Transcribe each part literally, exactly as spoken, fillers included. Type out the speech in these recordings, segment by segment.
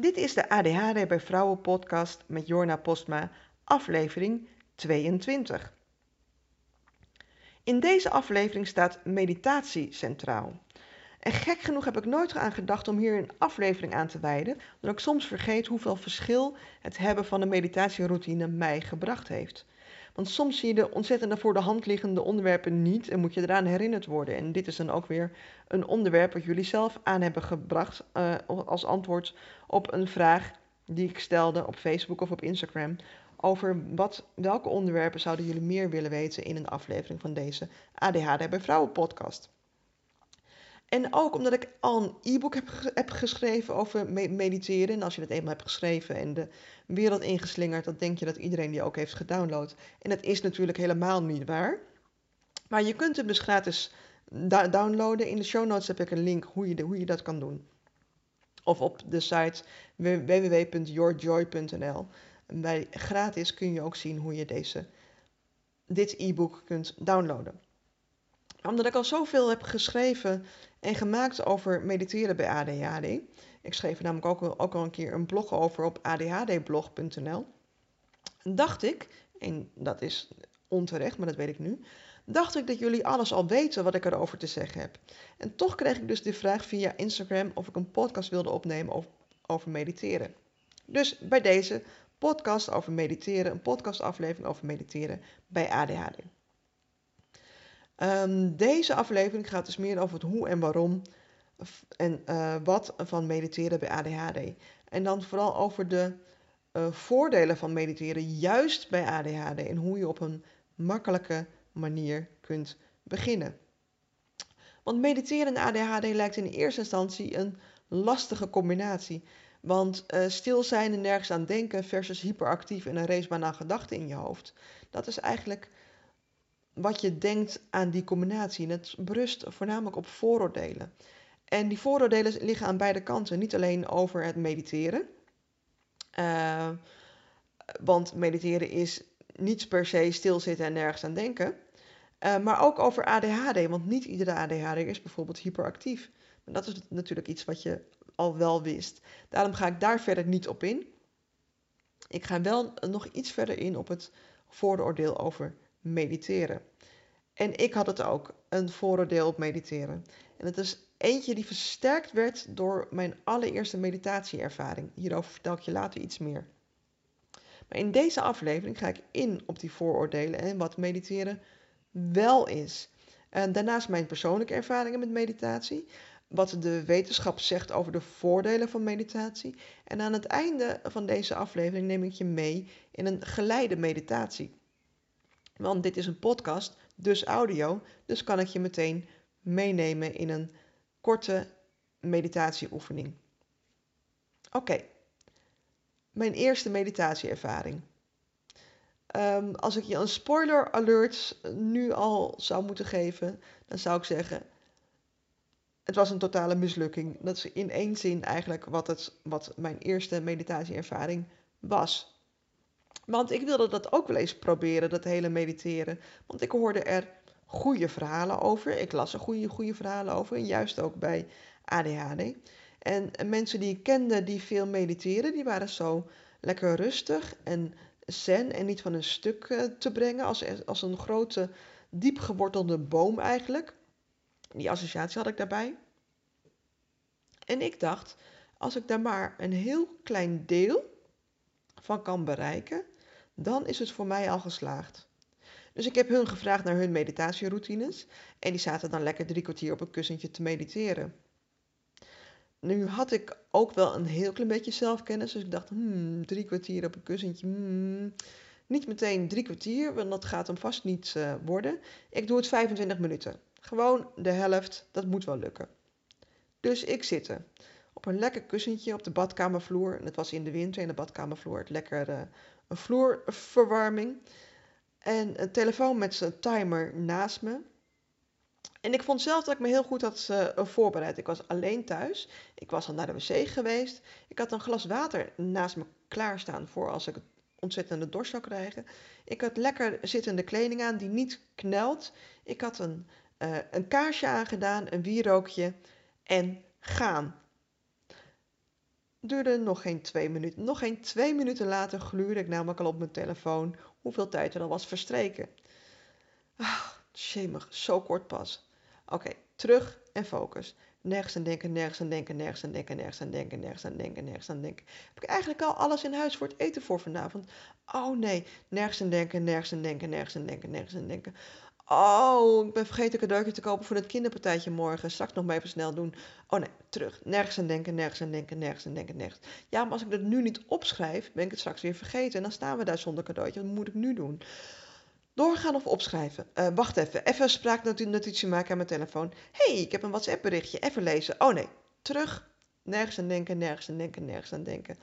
Dit is de A D H D bij Vrouwen podcast met Jorna Postma, aflevering tweeëntwintig. In deze aflevering staat meditatie centraal. En gek genoeg heb ik nooit aan gedacht om hier een aflevering aan te wijden, omdat ik soms vergeet hoeveel verschil het hebben van een meditatieroutine mij gebracht heeft. Want soms zie je de ontzettende voor de hand liggende onderwerpen niet en moet je eraan herinnerd worden. En dit is dan ook weer een onderwerp wat jullie zelf aan hebben gebracht uh, als antwoord op een vraag die ik stelde op Facebook of op Instagram. Over wat, welke onderwerpen zouden jullie meer willen weten in een aflevering van deze A D H D bij Vrouwen podcast. En ook omdat ik al een e-book heb, heb geschreven over mediteren. En als je dat eenmaal hebt geschreven en de wereld ingeslingerd, dan denk je dat iedereen die ook heeft gedownload. En dat is natuurlijk helemaal niet waar. Maar je kunt hem dus gratis da- downloaden. In de show notes heb ik een link hoe je, de, hoe je dat kan doen. Of op de site w w w punt yourjoy punt n l. Bij gratis kun je ook zien hoe je deze, dit e-book kunt downloaden. Omdat ik al zoveel heb geschreven en gemaakt over mediteren bij A D H D. Ik schreef er namelijk ook, ook al een keer een blog over op a d h d blog punt n l. Dacht ik, en dat is onterecht, maar dat weet ik nu, dacht ik dat jullie alles al weten wat ik erover te zeggen heb. En toch kreeg ik dus de vraag via Instagram of ik een podcast wilde opnemen over, over mediteren. Dus bij deze podcast over mediteren, een podcastaflevering over mediteren bij A D H D. Um, deze aflevering gaat dus meer over het hoe en waarom en uh, wat van mediteren bij A D H D. En dan vooral over de uh, voordelen van mediteren juist bij A D H D en hoe je op een makkelijke manier kunt beginnen. Want mediteren en A D H D lijkt in eerste instantie een lastige combinatie. Want uh, stil zijn en nergens aan denken versus hyperactief en een racebaan aan gedachten in je hoofd. Dat is eigenlijk wat je denkt aan die combinatie. En het berust voornamelijk op vooroordelen. En die vooroordelen liggen aan beide kanten. Niet alleen over het mediteren. Uh, want mediteren is niet per se stilzitten en nergens aan denken. Uh, maar ook over A D H D. Want niet iedere A D H D is bijvoorbeeld hyperactief. Maar dat is natuurlijk iets wat je al wel wist. Daarom ga ik daar verder niet op in. Ik ga wel nog iets verder in op het vooroordeel over mediteren. En ik had het ook, een vooroordeel op mediteren. En het is eentje die versterkt werd door mijn allereerste meditatieervaring. Hierover vertel ik je later iets meer. Maar in deze aflevering ga ik in op die vooroordelen en wat mediteren wel is. En daarnaast mijn persoonlijke ervaringen met meditatie. Wat de wetenschap zegt over de voordelen van meditatie. En aan het einde van deze aflevering neem ik je mee in een geleide meditatie. Want dit is een podcast, dus audio, dus kan ik je meteen meenemen in een korte meditatieoefening. Oké, okay. Mijn eerste meditatieervaring. Um, als ik je een spoiler alert nu al zou moeten geven, dan zou ik zeggen, het was een totale mislukking. Dat is in één zin eigenlijk wat, het, wat mijn eerste meditatieervaring was. Want ik wilde dat ook wel eens proberen, dat hele mediteren. Want ik hoorde er goede verhalen over. Ik las er goede, goede verhalen over. En juist ook bij A D H D. En mensen die ik kende die veel mediteren, die waren zo lekker rustig en zen. En niet van een stuk uh, te brengen. Als, als een grote, diep gewortelde boom eigenlijk. Die associatie had ik daarbij. En ik dacht, als ik daar maar een heel klein deel van kan bereiken, dan is het voor mij al geslaagd. Dus ik heb hun gevraagd naar hun meditatieroutines en die zaten dan lekker drie kwartier op een kussentje te mediteren. Nu had ik ook wel een heel klein beetje zelfkennis, dus ik dacht, hmm, drie kwartier op een kussentje, hmm, niet meteen drie kwartier, want dat gaat hem vast niet uh, worden. Ik doe het vijfentwintig minuten. Gewoon de helft, dat moet wel lukken. Dus ik zitten op een lekker kussentje op de badkamervloer. En het was in de winter en de badkamervloer het lekker uh, een vloerverwarming. En een telefoon met zijn timer naast me. En ik vond zelf dat ik me heel goed had uh, voorbereid. Ik was alleen thuis. Ik was al naar de wc geweest. Ik had een glas water naast me klaarstaan voor als ik ontzettende dorst zou krijgen. Ik had lekker zittende kleding aan die niet knelt. Ik had een, uh, een kaarsje aangedaan, een wierookje en gaan. Duurde nog geen twee minuten. Nog geen twee minuten later gluurde ik namelijk al op mijn telefoon hoeveel tijd er al was verstreken. Ah, shemig, zo kort pas. Oké, terug en focus. Nergens aan denken, nergens aan denken, nergens aan denken, nergens aan denken, nergens aan denken, nergens aan denken. Heb ik eigenlijk al alles in huis voor het eten voor vanavond? Oh nee, nergens aan denken, nergens aan denken, nergens aan denken, nergens aan denken. Oh, ik ben vergeten een cadeautje te kopen voor het kinderpartijtje morgen. Straks nog maar even snel doen. Oh nee, terug. Nergens aan denken, nergens aan denken, nergens aan denken, nergens. Ja, maar als ik dat nu niet opschrijf, ben ik het straks weer vergeten. En dan staan we daar zonder cadeautje. Wat moet ik nu doen? Doorgaan of opschrijven? Uh, wacht even. Even een spraaknotitie maken aan mijn telefoon. Hé, hey, ik heb een WhatsApp berichtje. Even lezen. Oh nee, terug. Nergens aan denken, nergens aan denken, nergens aan denken.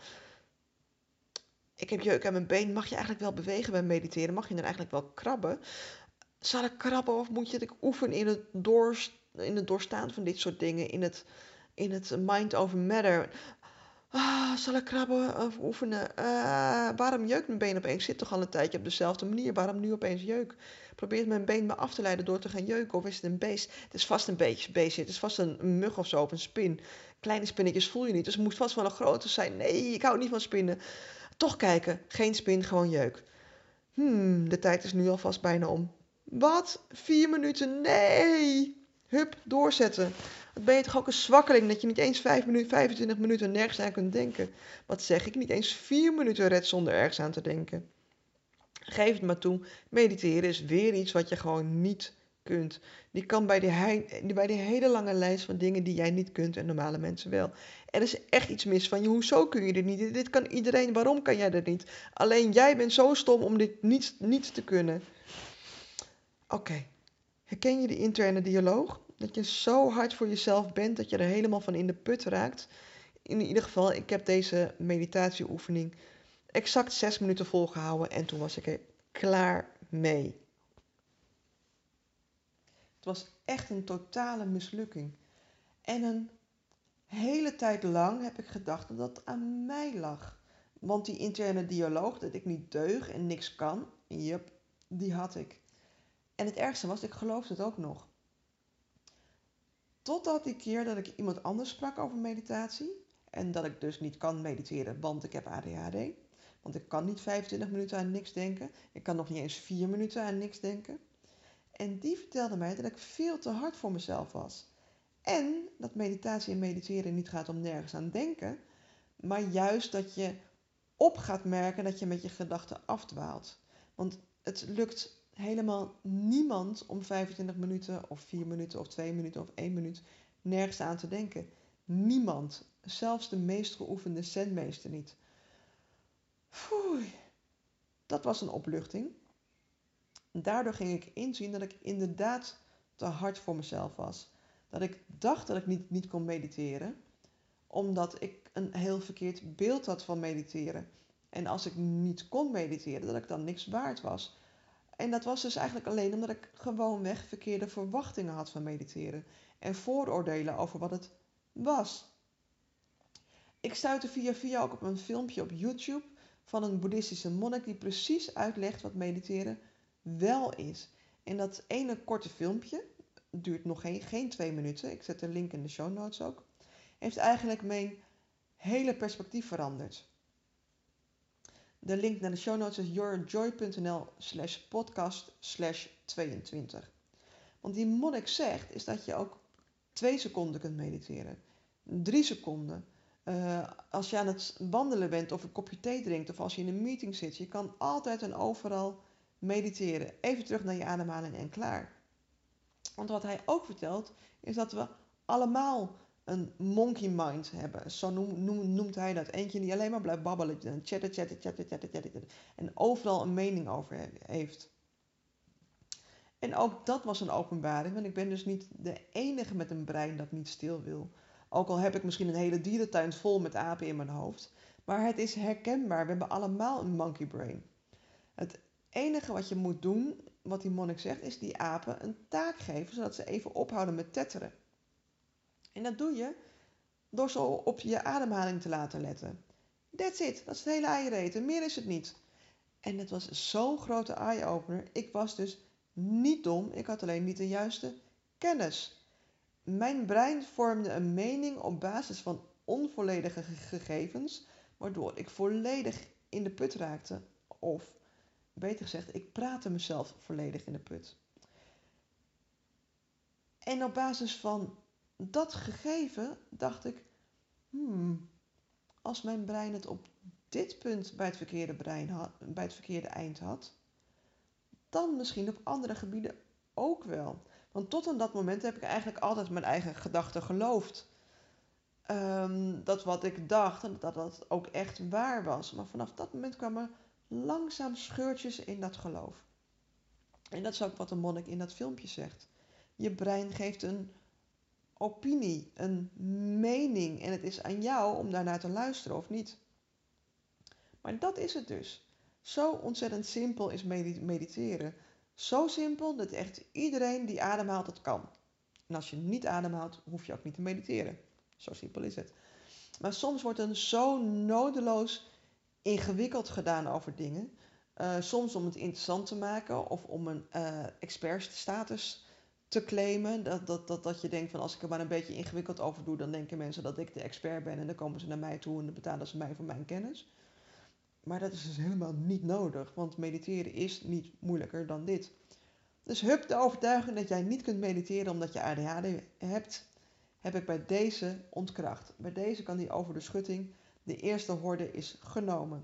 Ik heb jeuk aan mijn been. Mag je eigenlijk wel bewegen bij mediteren? Mag je dan eigenlijk wel krabben? Zal ik krabben of moet je het oefenen in het, door, in het doorstaan van dit soort dingen? In het, in het mind over matter? Ah, zal ik krabben of oefenen? Uh, waarom jeukt mijn been opeens? Ik zit toch al een tijdje op dezelfde manier. Waarom nu opeens jeuk? Probeert mijn been me af te leiden door te gaan jeuken? Of is het een beest? Het is vast een beetje beest. Het is vast een mug of zo of een spin. Kleine spinnetjes voel je niet. Dus het moet vast wel een grote zijn. Nee, ik hou niet van spinnen. Toch kijken. Geen spin, gewoon jeuk. Hmm, de tijd is nu alvast bijna om. Wat? Vier minuten? Nee! Hup, doorzetten. Wat ben je toch ook een zwakkeling dat je niet eens vijf minuten, vijfentwintig minuten nergens aan kunt denken. Wat zeg ik? Niet eens vier minuten red zonder ergens aan te denken. Geef het maar toe. Mediteren is weer iets wat je gewoon niet kunt. Die kan bij die, hei, bij die hele lange lijst van dingen die jij niet kunt en normale mensen wel. Er is echt iets mis van je. Hoezo kun je dit niet? Dit kan iedereen. Waarom kan jij dat niet? Alleen jij bent zo stom om dit niet, niet te kunnen. Oké. Okay. Herken je de interne dialoog? Dat je zo hard voor jezelf bent dat je er helemaal van in de put raakt. In ieder geval, ik heb deze meditatieoefening exact zes minuten volgehouden en toen was ik er klaar mee. Het was echt een totale mislukking. En een hele tijd lang heb ik gedacht dat dat aan mij lag. Want die interne dialoog, dat ik niet deug en niks kan, yep, die had ik. En het ergste was, ik geloofde het ook nog. Totdat die keer dat ik iemand anders sprak over meditatie. En dat ik dus niet kan mediteren, want ik heb A D H D. Want ik kan niet vijfentwintig minuten aan niks denken. Ik kan nog niet eens vier minuten aan niks denken. En die vertelde mij dat ik veel te hard voor mezelf was. En dat meditatie en mediteren niet gaat om nergens aan denken. Maar juist dat je op gaat merken dat je met je gedachten afdwaalt. Want het lukt helemaal niemand om vijfentwintig minuten of vier minuten of twee minuten of één minuut nergens aan te denken. Niemand. Zelfs de meest geoefende zenmeester niet. Foei. Dat was een opluchting. Daardoor ging ik inzien dat ik inderdaad te hard voor mezelf was. Dat ik dacht dat ik niet, niet kon mediteren, omdat ik een heel verkeerd beeld had van mediteren. En als ik niet kon mediteren, dat ik dan niks waard was. En dat was dus eigenlijk alleen omdat ik gewoonweg verkeerde verwachtingen had van mediteren. En vooroordelen over wat het was. Ik stuitte via via ook op een filmpje op YouTube van een boeddhistische monnik die precies uitlegt wat mediteren wel is. En dat ene korte filmpje, duurt nog geen, geen twee minuten, ik zet de link in de show notes ook, heeft eigenlijk mijn hele perspectief veranderd. De link naar de show notes is yourjoy.nl slash podcast slash 22. Want die monnik zegt is dat je ook twee seconden kunt mediteren. Drie seconden. Uh, als je aan het wandelen bent of een kopje thee drinkt of als je in een meeting zit. Je kan altijd en overal mediteren. Even terug naar je ademhaling en klaar. Want wat hij ook vertelt is dat we allemaal een monkey mind hebben. Zo noem, noem, noemt hij dat. Eentje die alleen maar blijft babbelen. Chatten, chatten, chatten, chatten, chatten. En overal een mening over heeft. En ook dat was een openbaring. Want ik ben dus niet de enige met een brein dat niet stil wil. Ook al heb ik misschien een hele dierentuin vol met apen in mijn hoofd. Maar het is herkenbaar. We hebben allemaal een monkey brain. Het enige wat je moet doen, wat die monnik zegt, is die apen een taak geven. Zodat ze even ophouden met tetteren. En dat doe je door zo op je ademhaling te laten letten. That's it. Dat is het hele eiereten. Meer is het niet. En het was zo'n grote eye-opener. Ik was dus niet dom. Ik had alleen niet de juiste kennis. Mijn brein vormde een mening op basis van onvolledige gegevens, waardoor ik volledig in de put raakte. Of, beter gezegd, ik praatte mezelf volledig in de put. En op basis van dat gegeven dacht ik, hmm, als mijn brein het op dit punt bij het verkeerde, brein had, bij het verkeerde eind had, dan misschien op andere gebieden ook wel. Want tot aan dat moment heb ik eigenlijk altijd mijn eigen gedachten geloofd. Um, dat wat ik dacht en dat dat ook echt waar was. Maar vanaf dat moment kwamen langzaam scheurtjes in dat geloof. En dat is ook wat de monnik in dat filmpje zegt. Je brein geeft een opinie, een mening. En het is aan jou om daarnaar te luisteren of niet. Maar dat is het dus. Zo ontzettend simpel is mediteren. Zo simpel dat echt iedereen die ademhaalt het kan. En als je niet ademhaalt, hoef je ook niet te mediteren. Zo simpel is het. Maar soms wordt er zo nodeloos ingewikkeld gedaan over dingen. Uh, soms om het interessant te maken of om een uh, expertstatus te claimen. Dat, dat, dat, dat je denkt van als ik er maar een beetje ingewikkeld over doe, dan denken mensen dat ik de expert ben en dan komen ze naar mij toe en dan betalen ze mij voor mijn kennis. Maar dat is dus helemaal niet nodig, want mediteren is niet moeilijker dan dit. Dus hup, de overtuiging dat jij niet kunt mediteren omdat je A D H D hebt, heb ik bij deze ontkracht. Bij deze kan die over de schutting. De eerste horde is genomen.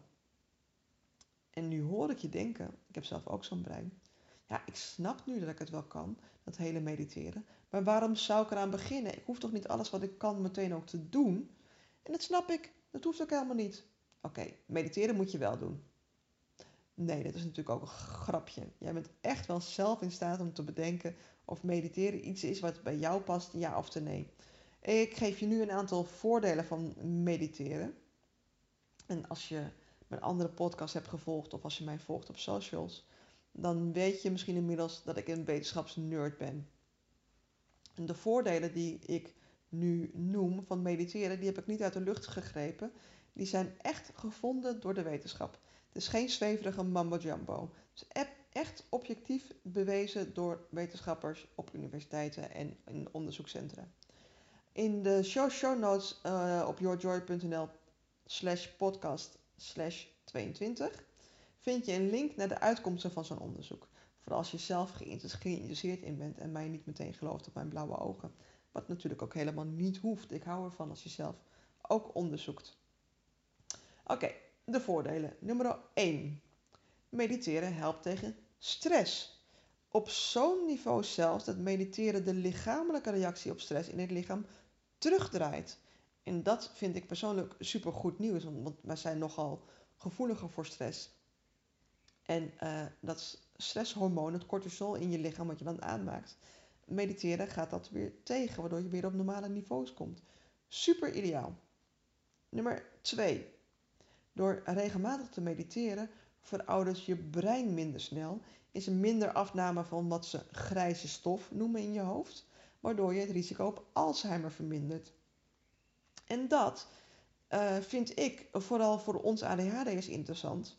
En nu hoor ik je denken, ik heb zelf ook zo'n brein. Ja, ik snap nu dat ik het wel kan, dat hele mediteren. Maar waarom zou ik eraan beginnen? Ik hoef toch niet alles wat ik kan meteen ook te doen? En dat snap ik, dat hoeft ook helemaal niet. Oké, okay, mediteren moet je wel doen. Nee, dat is natuurlijk ook een grapje. Jij bent echt wel zelf in staat om te bedenken of mediteren iets is wat bij jou past, ja of nee. Ik geef je nu een aantal voordelen van mediteren. En als je mijn andere podcast hebt gevolgd of als je mij volgt op socials, dan weet je misschien inmiddels dat ik een wetenschapsnerd ben. En de voordelen die ik nu noem van mediteren, die heb ik niet uit de lucht gegrepen. Die zijn echt gevonden door de wetenschap. Het is geen zweverige mambo jumbo. Het is echt objectief bewezen door wetenschappers op universiteiten en in onderzoekscentra. In de show, show notes uh, op yourjoy.nl slash podcast slash 22 vind je een link naar de uitkomsten van zo'n onderzoek. Vooral als je zelf geïnteresseerd in bent en mij niet meteen gelooft op mijn blauwe ogen. Wat natuurlijk ook helemaal niet hoeft. Ik hou ervan als je zelf ook onderzoekt. Oké, okay, de voordelen. Nummer één. Mediteren helpt tegen stress. Op zo'n niveau zelfs dat mediteren de lichamelijke reactie op stress in het lichaam terugdraait. En dat vind ik persoonlijk super goed nieuws, want wij zijn nogal gevoeliger voor stress. En uh, dat stresshormoon, het cortisol in je lichaam wat je dan aanmaakt, mediteren gaat dat weer tegen, waardoor je weer op normale niveaus komt. Super ideaal. Nummer twee. Door regelmatig te mediteren veroudert je brein minder snel, is er minder afname van wat ze grijze stof noemen in je hoofd, waardoor je het risico op Alzheimer vermindert. En dat uh, vind ik vooral voor ons A D H D'ers interessant,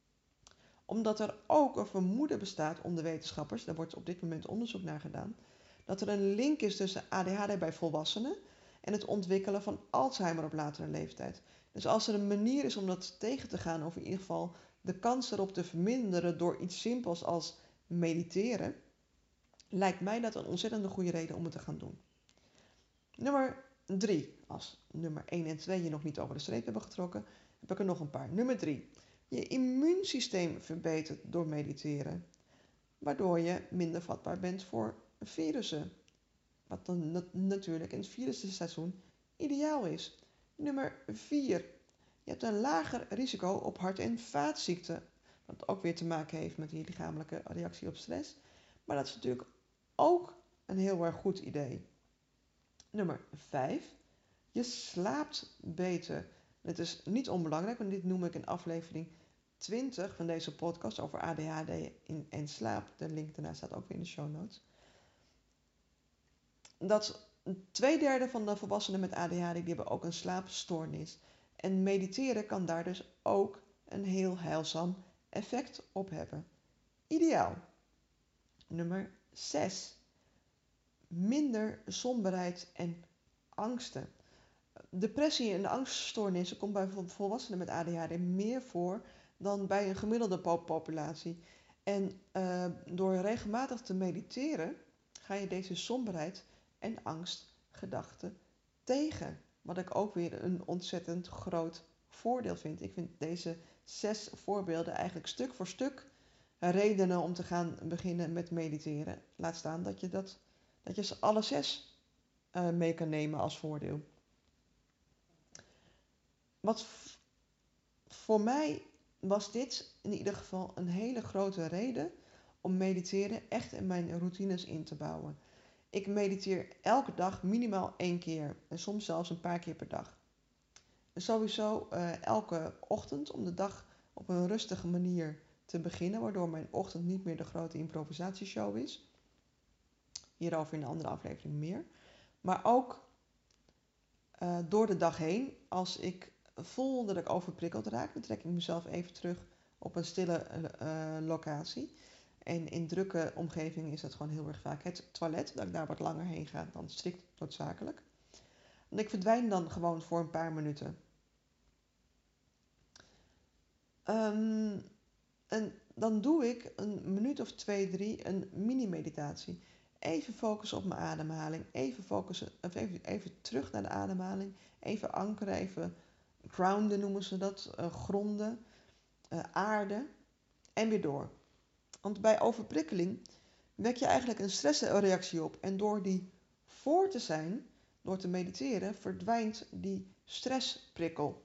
omdat er ook een vermoeden bestaat onder wetenschappers, daar wordt op dit moment onderzoek naar gedaan, dat er een link is tussen A D H D bij volwassenen en het ontwikkelen van Alzheimer op latere leeftijd. Dus als er een manier is om dat tegen te gaan, of in ieder geval de kans erop te verminderen door iets simpels als mediteren, lijkt mij dat een ontzettend goede reden om het te gaan doen. Nummer drie. Als nummer één en twee je nog niet over de streep hebben getrokken, heb ik er nog een paar. Nummer drie. Je immuunsysteem verbetert door mediteren, waardoor je minder vatbaar bent voor virussen. Wat dan nat- natuurlijk in het virusseizoen ideaal is. Nummer vier. Je hebt een lager risico op hart- en vaatziekten, wat ook weer te maken heeft met die lichamelijke reactie op stress. Maar dat is natuurlijk ook een heel erg goed idee. Nummer vijf. Je slaapt beter. Het is niet onbelangrijk, want dit noem ik in aflevering twintig van deze podcast over A D H D en slaap. De link daarna staat ook weer in de show notes. Dat twee derde van de volwassenen met A D H D die hebben ook een slaapstoornis. En mediteren kan daar dus ook een heel heilzaam effect op hebben. Ideaal. Nummer zes. minder somberheid en angsten. Depressie en angststoornissen komt bij volwassenen met A D H D meer voor dan bij een gemiddelde populatie. En uh, door regelmatig te mediteren ga je deze somberheid en angstgedachten tegen. Wat ik ook weer een ontzettend groot voordeel vind. Ik vind deze zes voorbeelden eigenlijk stuk voor stuk redenen om te gaan beginnen met mediteren. Laat staan dat je, dat, dat je ze alle zes uh, mee kan nemen als voordeel. Wat v- voor mij was dit in ieder geval een hele grote reden om mediteren echt in mijn routines in te bouwen. Ik mediteer elke dag minimaal één keer en soms zelfs een paar keer per dag. En sowieso uh, elke ochtend om de dag op een rustige manier te beginnen, waardoor mijn ochtend niet meer de grote improvisatieshow is. Hierover in een andere aflevering meer. Maar ook uh, door de dag heen, als ik voel dat ik overprikkeld raak, dan trek ik mezelf even terug op een stille uh, locatie. En in drukke omgevingen is dat gewoon heel erg vaak het toilet, dat ik daar wat langer heen ga dan strikt noodzakelijk. En ik verdwijn dan gewoon voor een paar minuten. Um, en dan doe ik een minuut of twee, drie een mini-meditatie. Even focussen op mijn ademhaling. Even focussen, of even, even terug naar de ademhaling. Even ankeren, even grounden noemen ze dat. Uh, gronden, uh, aarde en weer door. Want bij overprikkeling wek je eigenlijk een stressreactie op. En door die voor te zijn, door te mediteren, verdwijnt die stressprikkel.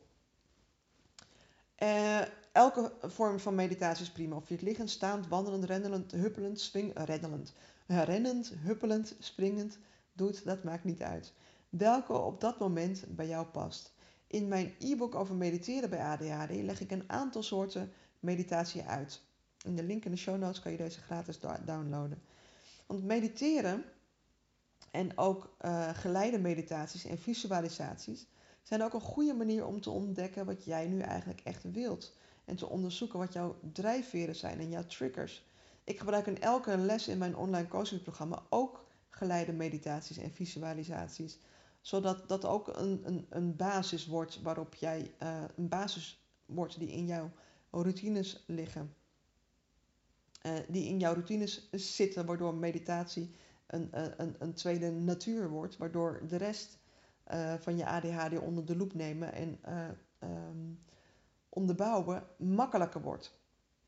Uh, elke vorm van meditatie is prima. Of je het liggend, staand, wandelend, rendelend, huppelend, swing, rendelend, rennend, huppelend, springend doet, dat maakt niet uit. Welke op dat moment bij jou past. In mijn e-book over mediteren bij A D H D leg ik een aantal soorten meditatie uit. In de link in de show notes kan je deze gratis downloaden. Want mediteren en ook uh, geleide meditaties en visualisaties zijn ook een goede manier om te ontdekken wat jij nu eigenlijk echt wilt. En te onderzoeken wat jouw drijfveren zijn en jouw triggers. Ik gebruik in elke les in mijn online coachingprogramma ook geleide meditaties en visualisaties. Zodat dat ook een, een, een basis wordt waarop jij, uh, een basis wordt die in jouw routines liggen. Uh, die in jouw routines zitten, waardoor meditatie een, een, een tweede natuur wordt. Waardoor de rest uh, van je A D H D onder de loep nemen en uh, um, onderbouwen makkelijker wordt.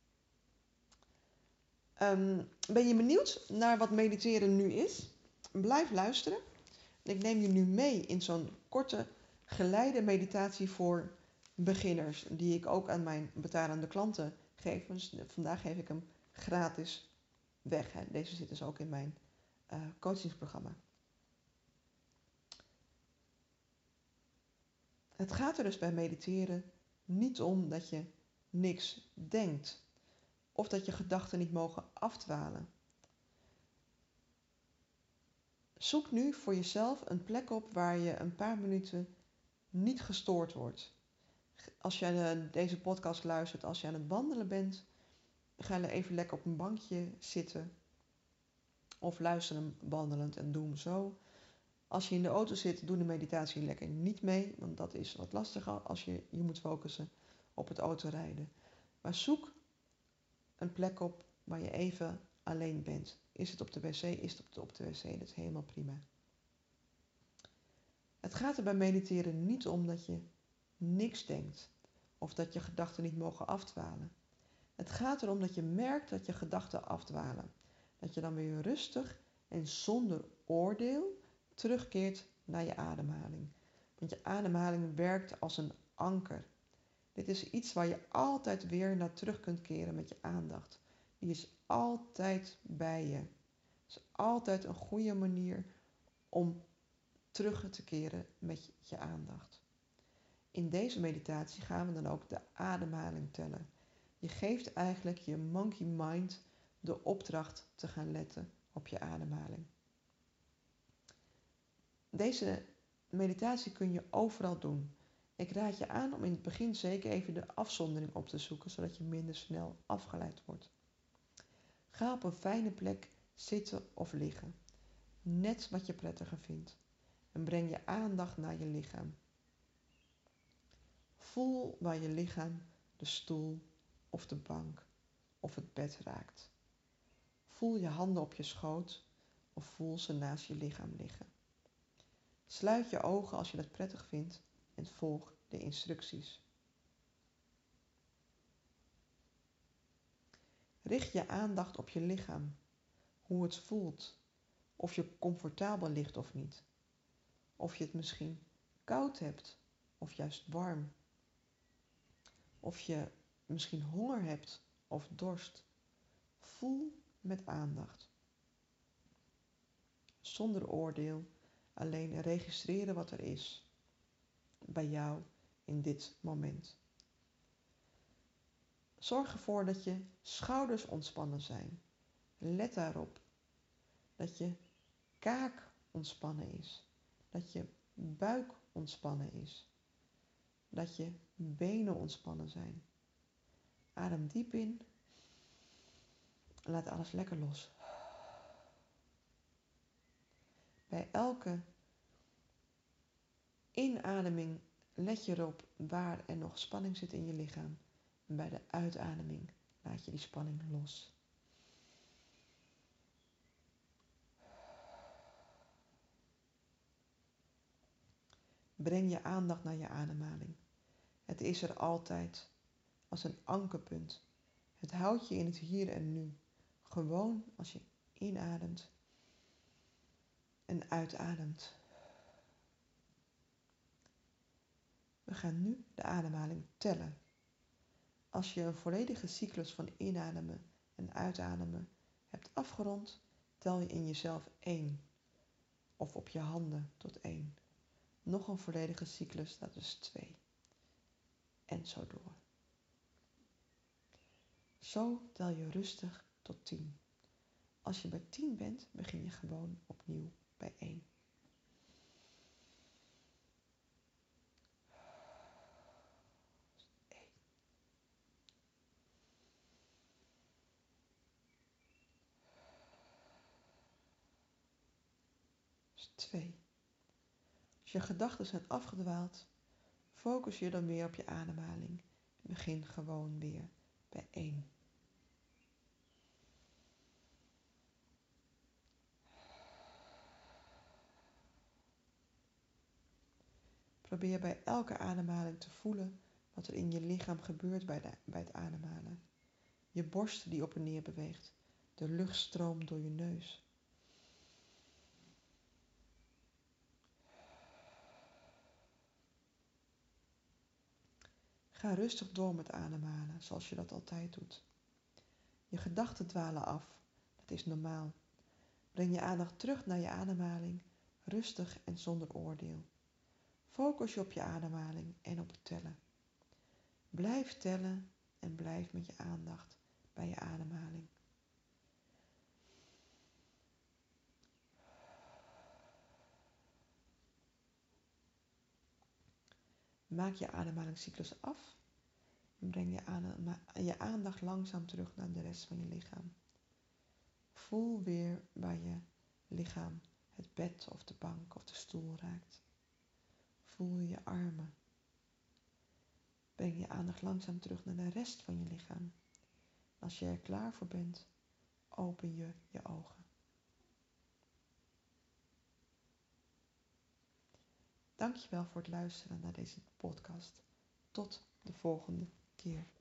Um, ben je benieuwd naar wat mediteren nu is? Blijf luisteren. Ik neem je nu mee in zo'n korte geleide meditatie voor beginners. Die ik ook aan mijn betalende klanten geef. Dus vandaag geef ik hem gratis weg. Hè. Deze zit dus ook in mijn uh, coachingsprogramma. Het gaat er dus bij mediteren niet om dat je niks denkt. Of dat je gedachten niet mogen afdwalen. Zoek nu voor jezelf een plek op waar je een paar minuten niet gestoord wordt. Als je deze podcast luistert, als je aan het wandelen bent, ga even lekker op een bankje zitten. Of luister hem wandelend en doe hem zo. Als je in de auto zit, doe de meditatie lekker niet mee, want dat is wat lastiger als je je moet focussen op het autorijden. Maar zoek een plek op waar je even alleen bent. Is het op de wc, is het op de wc, dat is helemaal prima. Het gaat er bij mediteren niet om dat je niks denkt of dat je gedachten niet mogen afdwalen. Het gaat erom dat je merkt dat je gedachten afdwalen. Dat je dan weer rustig en zonder oordeel terugkeert naar je ademhaling. Want je ademhaling werkt als een anker. Dit is iets waar je altijd weer naar terug kunt keren met je aandacht. Die is altijd bij je. Het is altijd een goede manier om terug te keren met je aandacht. In deze meditatie gaan we dan ook de ademhaling tellen. Je geeft eigenlijk je monkey mind de opdracht te gaan letten op je ademhaling. Deze meditatie kun je overal doen. Ik raad je aan om in het begin zeker even de afzondering op te zoeken, zodat je minder snel afgeleid wordt. Ga op een fijne plek zitten of liggen. net wat je prettiger vindt. En breng je aandacht naar je lichaam. Voel waar je lichaam de stoel of de bank of het bed raakt. Voel je handen op je schoot of voel ze naast je lichaam liggen. Sluit je ogen als je dat prettig vindt en volg de instructies. Richt je aandacht op je lichaam, hoe het voelt, of je comfortabel ligt of niet. Of je het misschien koud hebt of juist warm. Of je misschien honger hebt of dorst. Voel met aandacht. Zonder oordeel, alleen registreren wat er is bij jou in dit moment. Zorg ervoor dat je schouders ontspannen zijn. Let daarop dat je kaak ontspannen is. Dat je buik ontspannen is. Dat je benen ontspannen zijn. Adem diep in. Laat alles lekker los. Bij elke inademing let je erop waar er nog spanning zit in je lichaam. En bij de uitademing laat je die spanning los. Breng je aandacht naar je ademhaling. Het is er altijd als een ankerpunt. Het houdt je in het hier en nu. Gewoon als je inademt en uitademt. We gaan nu de ademhaling tellen. Als je een volledige cyclus van inademen en uitademen hebt afgerond, tel je in jezelf één. Of op je handen tot één. Nog een volledige cyclus, dat is twee. En zo door. Zo tel je rustig tot tien. Als je bij tien bent, begin je gewoon opnieuw bij één. twee. Als je gedachten zijn afgedwaald, focus je dan weer op je ademhaling. Begin gewoon weer bij één. Probeer bij elke ademhaling te voelen wat er in je lichaam gebeurt bij, de, bij het ademhalen. Je borst die op en neer beweegt. De lucht stroomt door je neus. Ga rustig door met ademhalen, zoals je dat altijd doet. Je gedachten dwalen af. Dat is normaal. Breng je aandacht terug naar je ademhaling, rustig en zonder oordeel. Focus je op je ademhaling en op het tellen. Blijf tellen en blijf met je aandacht bij je ademhaling. Maak je ademhalingscyclus af en breng je, adem, je aandacht langzaam terug naar de rest van je lichaam. Voel weer waar je lichaam het bed of de bank of de stoel raakt. Voel je armen. Breng je aandacht langzaam terug naar de rest van je lichaam. Als je er klaar voor bent, open je je ogen. Dankjewel voor het luisteren naar deze podcast. Tot de volgende keer.